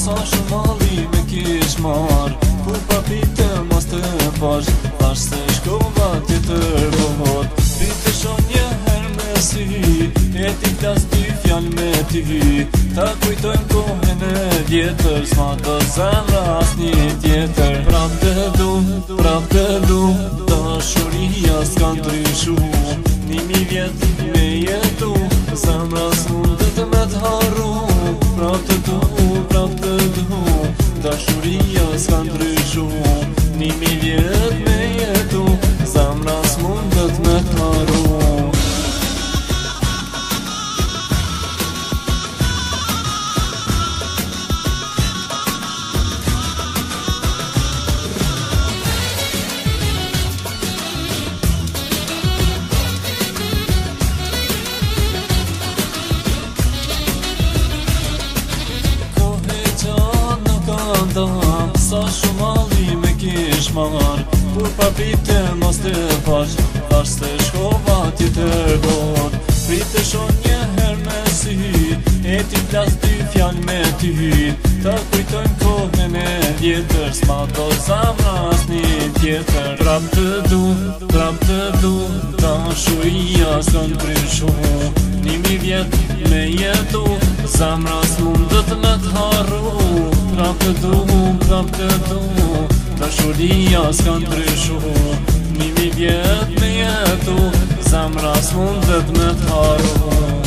sa shumali me kish mar Kur papite mos të pash Thash se shkova tjetër kohot Prite shon një her me sy E ti klas dy fjall me ty Ta kujtojmë kohën e vjetër S'ma do zemra as një tjetër Prap të du Dashuria s'ka ndryshu 1000 vjet me jetu Zemra s'mundet me t'harru Prap të du Dashuria s'ka ndryshu 1000 vjet me jetu Zemra s'mundet me t'harru Sa shumali me kish mar Kur papite mos të pash Thash se shkova tjetër god Prite shon një her me sy E ti plas dy fjall me ty Ta kujtojmë kohën e vjetër S'ma do zamra as një tjetër Prap të du Dashuria s'ka ndryshu 1000 vjet me jetu Zamra s'mundet me t'harru Prap të du Dashuria s'ka ndryshu 1000 vjet me jetu Zamra s'mundet me t'harru